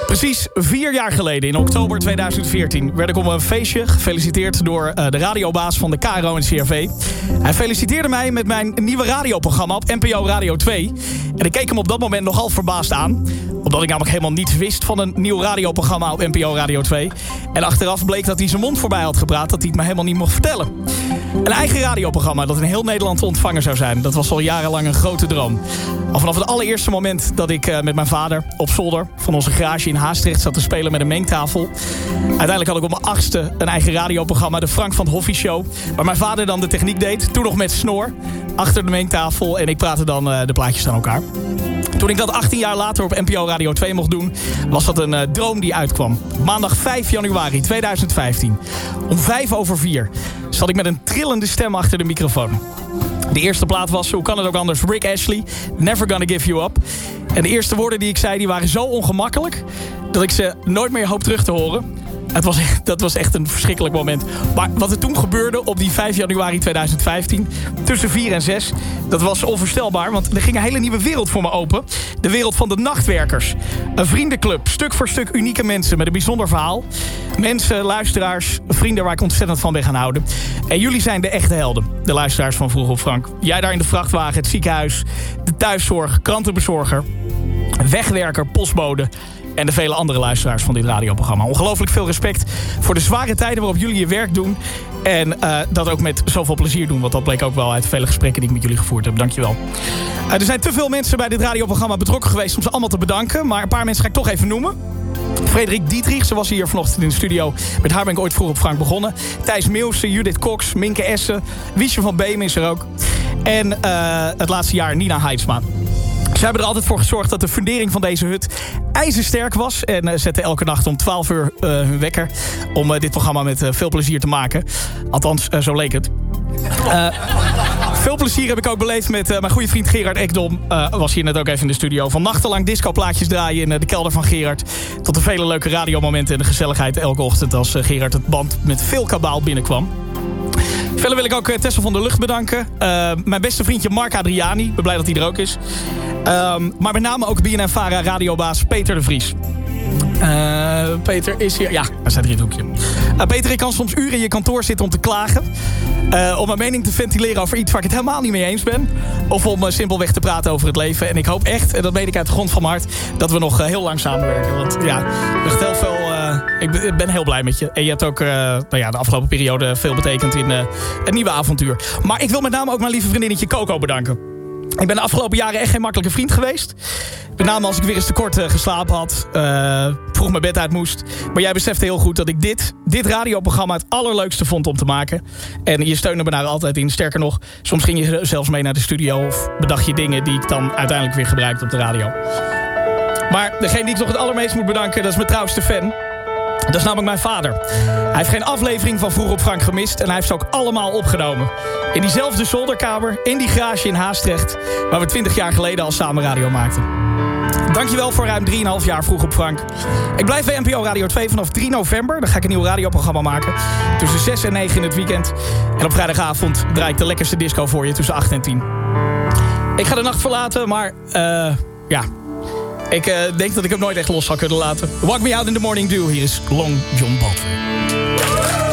Precies 4 jaar geleden, in oktober 2014... werd ik op een feestje gefeliciteerd door de radiobaas van de KRO en CRV. Hij feliciteerde mij met mijn nieuwe radioprogramma op NPO Radio 2. En ik keek hem op dat moment nogal verbaasd aan. Omdat ik namelijk helemaal niets wist van een nieuw radioprogramma op NPO Radio 2. En achteraf bleek dat hij zijn mond voorbij had gepraat, dat hij het me helemaal niet mocht vertellen. Een eigen radioprogramma dat in heel Nederland te ontvangen zou zijn. Dat was al jarenlang een grote droom. Al vanaf het allereerste moment dat ik met mijn vader op zolder van onze garage in Haastrecht zat te spelen met een mengtafel. Uiteindelijk had ik op mijn 8e een eigen radioprogramma, de Frank van Hoffie Show. Waar mijn vader dan de techniek deed, toen nog met snor, achter de mengtafel. En ik praatte dan de plaatjes aan elkaar. Toen ik dat 18 jaar later op NPO Radio 2 mocht doen, was dat een droom die uitkwam. Maandag 5 januari 2015. Om 4:05 zat ik met een trillende stem achter de microfoon. De eerste plaat was, hoe kan het ook anders, Rick Ashley, Never Gonna Give You Up. En de eerste woorden die ik zei, die waren zo ongemakkelijk dat ik ze nooit meer hoop terug te horen. Dat was echt een verschrikkelijk moment. Maar wat er toen gebeurde op die 5 januari 2015... tussen 4 en 6, dat was onvoorstelbaar. Want er ging een hele nieuwe wereld voor me open. De wereld van de nachtwerkers. Een vriendenclub, stuk voor stuk unieke mensen met een bijzonder verhaal. Mensen, luisteraars, vrienden waar ik ontzettend van ben gaan houden. En jullie zijn de echte helden. De luisteraars van Vroeg op Frank. Jij daar in de vrachtwagen, het ziekenhuis, de thuiszorg, krantenbezorger, wegwerker, postbode en de vele andere luisteraars van dit radioprogramma. Ongelooflijk veel respect voor de zware tijden waarop jullie je werk doen. En dat ook met zoveel plezier doen. Want dat bleek ook wel uit vele gesprekken die ik met jullie gevoerd heb. Dankjewel. Er zijn te veel mensen bij dit radioprogramma betrokken geweest om ze allemaal te bedanken. Maar een paar mensen ga ik toch even noemen. Frederik Dietrich, ze was hier vanochtend in de studio. Met haar ben ik ooit Vroeg op Frank begonnen. Thijs Meeuwse, Judith Cox, Minke Essen. Wiesje van Beem is er ook. En het laatste jaar Nina Heidsma. Ze hebben er altijd voor gezorgd dat de fundering van deze hut ijzersterk was. En zetten elke nacht om 12 uur hun wekker om dit programma met veel plezier te maken. Althans, zo leek het. Veel plezier heb ik ook beleefd met mijn goede vriend Gerard Ekdom. Was hier net ook even in de studio. Van nachtenlang discoplaatjes draaien in de kelder van Gerard. Tot de vele leuke radiomomenten en de gezelligheid elke ochtend als Gerard het band met veel kabaal binnenkwam. Verder wil ik ook Tessel van der Lucht bedanken. Mijn beste vriendje Mark Adriani. Ik ben blij dat hij er ook is. Maar met name ook BNN-Vara radiobaas Peter de Vries. Peter is hier. Ja, hij staat hier in het hoekje. Peter, ik kan soms uren in je kantoor zitten om te klagen. Om mijn mening te ventileren over iets waar ik het helemaal niet mee eens ben. Of om simpelweg te praten over het leven. En ik hoop echt, en dat meen ik uit de grond van mijn hart, dat we nog heel lang samenwerken. Want ja, echt heel veel. Ik ben heel blij met je. En je hebt ook de afgelopen periode veel betekend in een nieuwe avontuur. Maar ik wil met name ook mijn lieve vriendinnetje Coco bedanken. Ik ben de afgelopen jaren echt geen makkelijke vriend geweest. Met name als ik weer eens te kort geslapen had. Vroeg mijn bed uit moest. Maar jij besefte heel goed dat ik dit radioprogramma het allerleukste vond om te maken. En je steunde me daar altijd in. Sterker nog, soms ging je zelfs mee naar de studio. Of bedacht je dingen die ik dan uiteindelijk weer gebruikte op de radio. Maar degene die ik nog het allermeest moet bedanken, dat is mijn trouwste fan. Dat is namelijk mijn vader. Hij heeft geen aflevering van Vroeg op Frank gemist. En hij heeft ze ook allemaal opgenomen. In diezelfde zolderkamer, in die garage in Haastrecht, waar we 20 jaar geleden al samen radio maakten. Dankjewel voor ruim 3,5 jaar Vroeg op Frank. Ik blijf bij NPO Radio 2 vanaf 3 november. Dan ga ik een nieuw radioprogramma maken. Tussen 6 en 9 in het weekend. En op vrijdagavond draai ik de lekkerste disco voor je tussen 8 en 10. Ik ga de nacht verlaten, maar ik denk dat ik hem nooit echt los zal kunnen laten. Walk Me Out in the Morning Dew. Hier is Long John Baldwin.